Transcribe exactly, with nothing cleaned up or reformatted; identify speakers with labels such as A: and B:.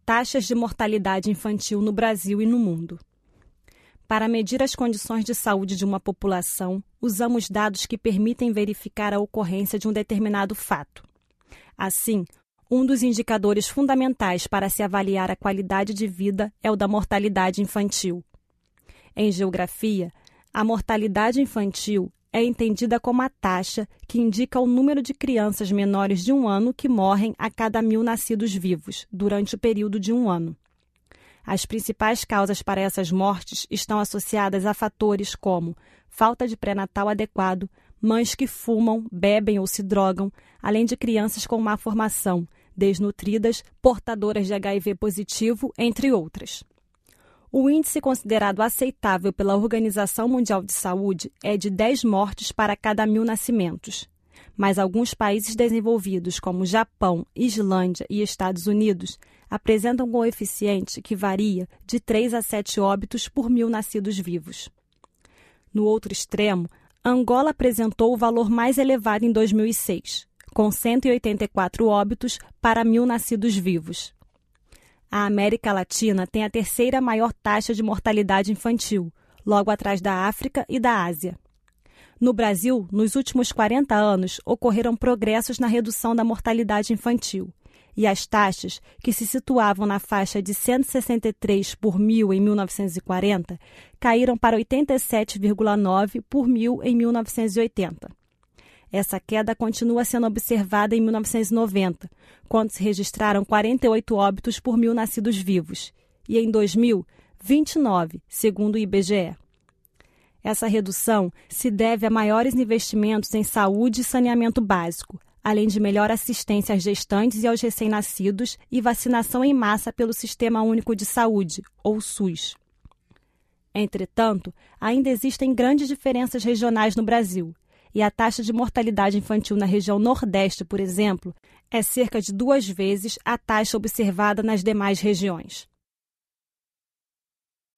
A: Taxas de mortalidade infantil no Brasil e no mundo. Para medir as condições de saúde de uma população, usamos dados que permitem verificar a ocorrência de um determinado fato. Assim, um dos indicadores fundamentais para se avaliar a qualidade de vida é o da mortalidade infantil. Em geografia, a mortalidade infantil é entendida como a taxa que indica o número de crianças menores de um ano que morrem a cada mil nascidos vivos, durante o período de um ano. As principais causas para essas mortes estão associadas a fatores como falta de pré-natal adequado, mães que fumam, bebem ou se drogam, além de crianças com má formação, desnutridas, portadoras de H I V positivo, entre outras. O índice considerado aceitável pela Organização Mundial de Saúde é de dez mortes para cada mil nascimentos. Mas alguns países desenvolvidos, como Japão, Islândia e Estados Unidos, apresentam um coeficiente que varia de três a sete óbitos por mil nascidos vivos. No outro extremo, Angola apresentou o valor mais elevado em dois mil e seis, com cento e oitenta e quatro óbitos para mil nascidos vivos. A América Latina tem a terceira maior taxa de mortalidade infantil, logo atrás da África e da Ásia. No Brasil, nos últimos quarenta anos, ocorreram progressos na redução da mortalidade infantil, e as taxas, que se situavam na faixa de cento e sessenta e três por mil em mil novecentos e quarenta, caíram para oitenta e sete vírgula nove por mil em mil novecentos e oitenta. Essa queda continua sendo observada em mil novecentos e noventa, quando se registraram quarenta e oito óbitos por mil nascidos vivos, e em dois mil, vinte e nove, segundo o I B G E. Essa redução se deve a maiores investimentos em saúde e saneamento básico, além de melhor assistência às gestantes e aos recém-nascidos e vacinação em massa pelo Sistema Único de Saúde, ou SUS. Entretanto, ainda existem grandes diferenças regionais no Brasil, e a taxa de mortalidade infantil na região Nordeste, por exemplo, é cerca de duas vezes a taxa observada nas demais regiões.